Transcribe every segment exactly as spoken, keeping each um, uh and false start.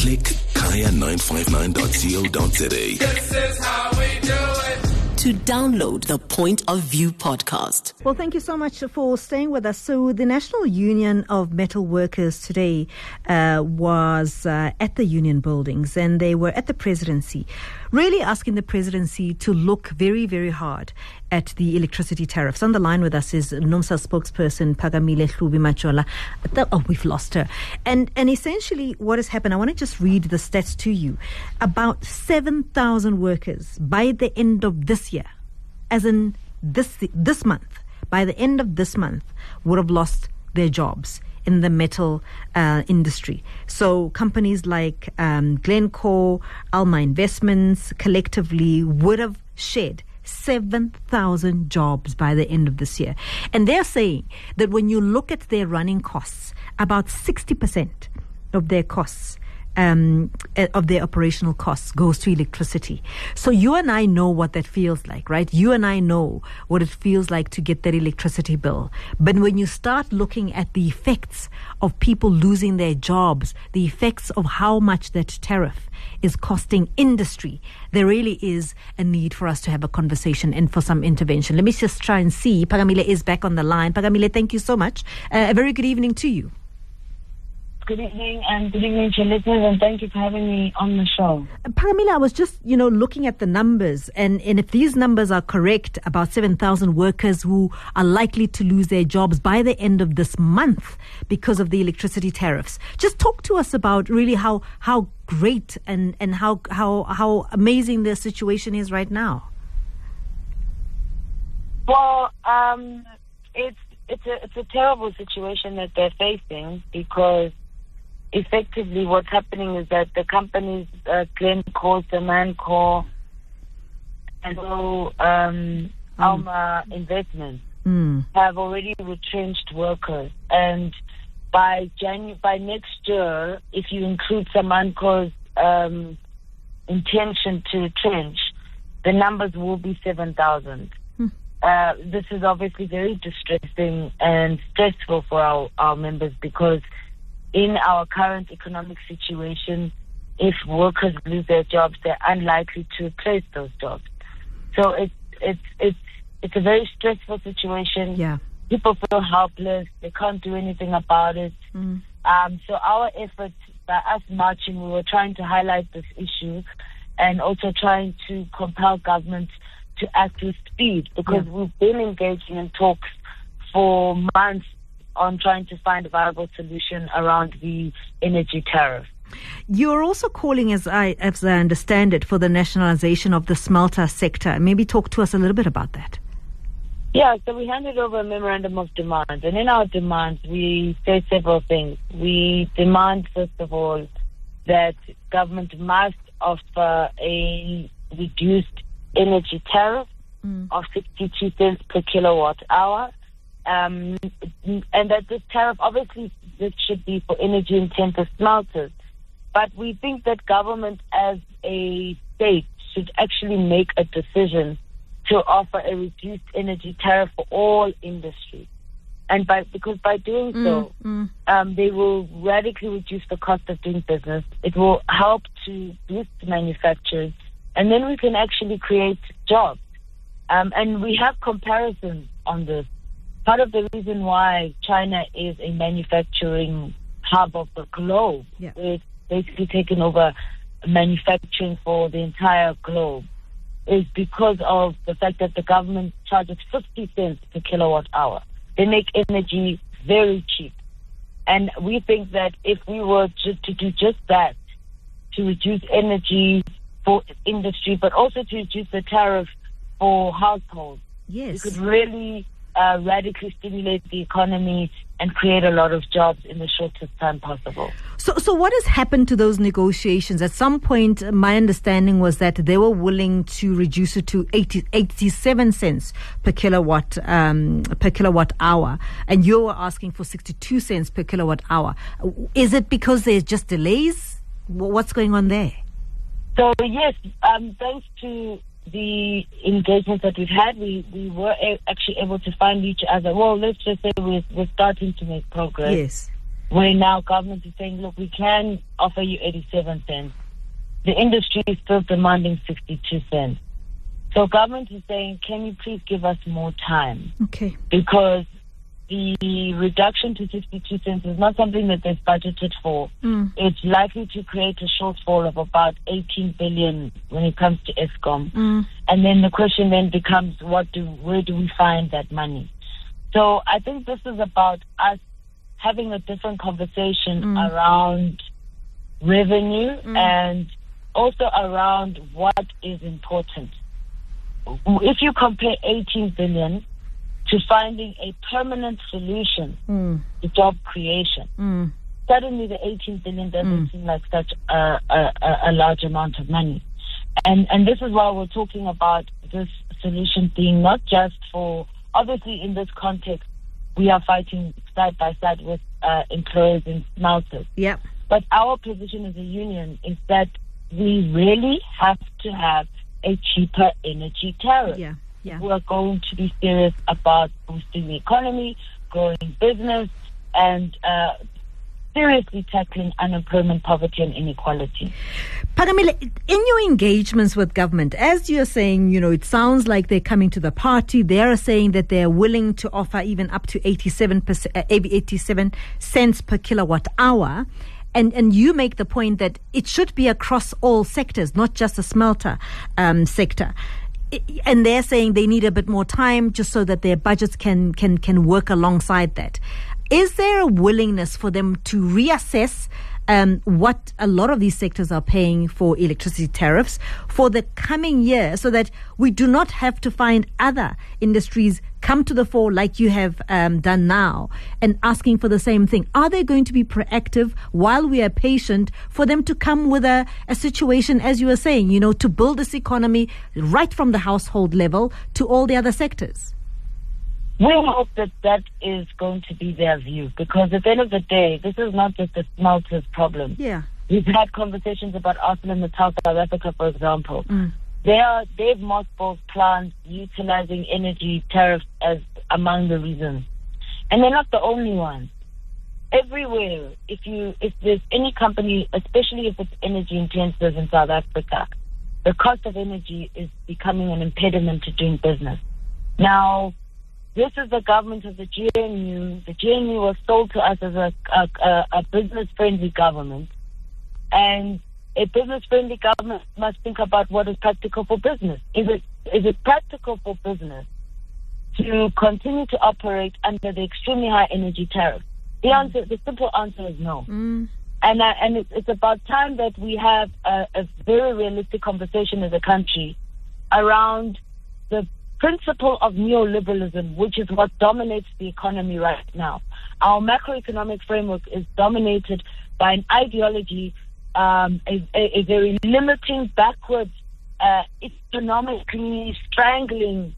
Click kaya nine five nine dot co dot za. This is how we do it. To download the Point of View podcast. Well, thank you so much for staying with us. So the National Union of Metal Workers today uh, was uh, at the union buildings, and they were at the presidency, really asking the presidency to look very, very hard at the electricity tariffs. On the line with us is NUMSA spokesperson Phakamile Hlubi-Majola. Oh, we've lost her. And and essentially what has happened, I want to just read the stats to you. About seven thousand workers by the end of this year, as in this this month, by the end of this month, would have lost their jobs in the metal uh, industry. So companies like um, Glencore, Alma Investments collectively would have shed seven thousand jobs by the end of this year. And they're saying that when you look at their running costs, about sixty percent of their costs Um, of their operational costs goes to electricity. So you and I know what that feels like, right? You and I know what it feels like to get that electricity bill. But when you start looking at the effects of people losing their jobs, the effects of how much that tariff is costing industry, there really is a need for us to have a conversation and for some intervention. Let me just try and see. Phakamile is back on the line. Phakamile, thank you so much. Uh, a very good evening to you. Good evening, and good evening to listeners, and thank you for having me on the show. Phakamile, I was just, you know, looking at the numbers, and, and if these numbers are correct, about seven thousand workers who are likely to lose their jobs by the end of this month because of the electricity tariffs. Just talk to us about really how how great and, and how, how, how amazing the situation is right now. Well, um, it's, it's, a, it's a terrible situation that they're facing, because effectively what's happening is that the companies, uh, Glencore, Samancor, and so, um, mm. Alma Investments mm. have already retrenched workers. And by January, by next year, if you include Samancor's um, intention to retrench, the numbers will be seven thousand. Mm. Uh, this is obviously very distressing and stressful for our, our members, because in our current economic situation, if workers lose their jobs, they're unlikely to replace those jobs. So it's it's it's it's a very stressful situation. Yeah. People feel helpless. They can't do anything about it. Mm. Um, so our efforts, by us marching, we were trying to highlight this issue, and also trying to compel government to act with speed, because yeah. we've been engaging in talks for months on trying to find a viable solution around the energy tariff. You're also calling, as I as I understand it, for the nationalization of the smelter sector. Maybe talk to us a little bit about that. Yeah, so we handed over a memorandum of demands, and in our demands we say several things. We demand, first of all, that government must offer a reduced energy tariff mm. of sixty-two cents per kilowatt hour. Um, and that this tariff, obviously, this should be for energy-intensive smelters. But we think that government as a state should actually make a decision to offer a reduced energy tariff for all industry. And by because by doing mm, so, mm. Um, they will radically reduce the cost of doing business. It will help to boost manufacturers, and then we can actually create jobs. Um, and we have comparisons on this. Part of the reason why China is a manufacturing hub of the globe, yeah. it's basically taken over manufacturing for the entire globe, is because of the fact that the government charges fifty cents per kilowatt hour. They make energy very cheap. And we think that if we were just to do just that, to reduce energy for industry, but also to reduce the tariff for households, yes. we could really Uh, radically stimulate the economy and create a lot of jobs in the shortest time possible. So, so what has happened to those negotiations? At some point, my understanding was that they were willing to reduce it to eighty, eighty-seven cents per kilowatt um, per kilowatt hour, and you were asking for sixty-two cents per kilowatt hour. Is it because there's just delays? What's going on there? So yes, um, thanks to the engagements that we've had, we, we were a- actually able to find each other. Well, let's just say we're, we're starting to make progress. Yes. where now government is saying, look, we can offer you eighty-seven cents. The industry is still demanding sixty-two cents. So government is saying, can you please give us more time? Okay. Because the reduction to sixty-two cents is not something that they've budgeted for. Mm. It's likely to create a shortfall of about eighteen billion when it comes to Eskom. Mm. And then the question then becomes, what do, where do we find that money? So I think this is about us having a different conversation Mm. around revenue Mm. and also around what is important. If you compare eighteen billion to finding a permanent solution Mm. to job creation, Mm. suddenly the eighteen billion doesn't Mm. seem like such a, a, a large amount of money. And and this is why we're talking about this solution being not just for, obviously in this context, we are fighting side by side with uh, employers and smelters. Yep. But our position as a union is that we really have to have a cheaper energy tariff. Yeah. Yeah. We are going to be serious about boosting the economy, growing business, and uh, seriously tackling unemployment, poverty, and inequality. Phakamile, in your engagements with government, as you're saying, you know, it sounds like they're coming to the party. They're saying that they're willing to offer even up to eighty-seven percent, uh, eighty-seven cents per kilowatt hour. And and you make the point that it should be across all sectors, not just the smelter um, sector. And they're saying they need a bit more time just so that their budgets can can can work alongside that. Is there a willingness for them to reassess um, what a lot of these sectors are paying for electricity tariffs for the coming year, so that we do not have to find other industries come to the fore like you have um, done now and asking for the same thing? Are they going to be proactive while we are patient for them to come with a, a situation, as you were saying, you know, to build this economy right from the household level to all the other sectors? We hope that that is going to be their view, because at the end of the day, this is not just a smelters problem. Yeah. We've had conversations about ArcelorMittal South Africa, for example. Mm. They are, they've mothballed plants utilizing energy tariffs as among the reasons. And they're not the only ones. Everywhere, if you if there's any company, especially if it's energy intensive in South Africa, the cost of energy is becoming an impediment to doing business. Now, this is the government of the G N U. The G N U was sold to us as a, a, a, a business-friendly government. And a business-friendly government must think about what is practical for business. Is it is it practical for business to continue to operate under the extremely high energy tariff? The answer, the simple answer is no. Mm. And uh, and it's, it's about time that we have a, a very realistic conversation as a country around the principle of neoliberalism, which is what dominates the economy right now. Our macroeconomic framework is dominated by an ideology, um, a, a, a very limiting, backwards, uh, economically strangling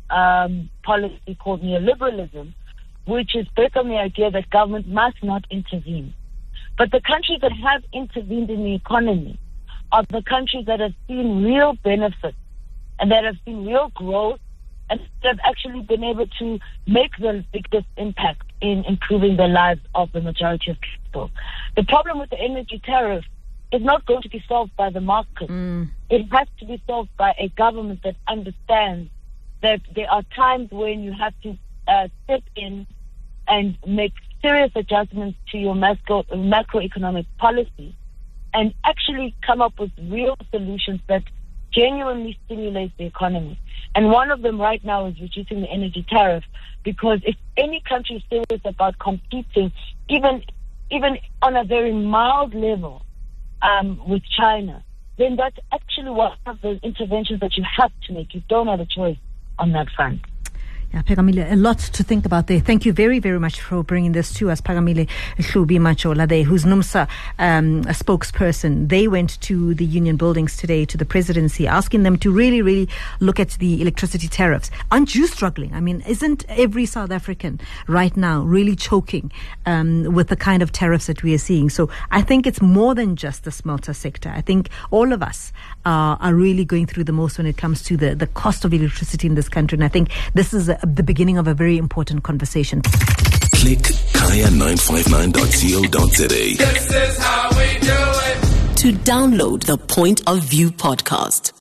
um, policy called neoliberalism, which is based on the idea that government must not intervene. But the countries that have intervened in the economy are the countries that have seen real benefits and that have seen real growth and that have actually been able to make the biggest impact in improving the lives of the majority of people. The problem with the energy tariff is not going to be solved by the market. Mm. It has to be solved by a government that understands that there are times when you have to uh, step in and make serious adjustments to your macro, macroeconomic policy and actually come up with real solutions that genuinely stimulate the economy. And one of them right now is reducing the energy tariff, because if any country is serious about competing, even even on a very mild level um, with China, then that's actually one of the interventions that you have to make. You don't have a choice on that front. Yeah, Phakamile, a lot to think about there. Thank you very, very much for bringing this to us. Phakamile Hlubi Machola, who's NUMSA um, a spokesperson. They went to the union buildings today, to the presidency, asking them to really, really look at the electricity tariffs. Aren't you struggling? I mean, isn't every South African right now really choking um, with the kind of tariffs that we are seeing? So I think it's more than just the smelter sector. I think all of us uh, are really going through the most when it comes to the, the cost of electricity in this country. And I think this is a the beginning of a very important conversation. Click kaya nine five nine dot co dot za. This is how we do it. To download the Point of View podcast.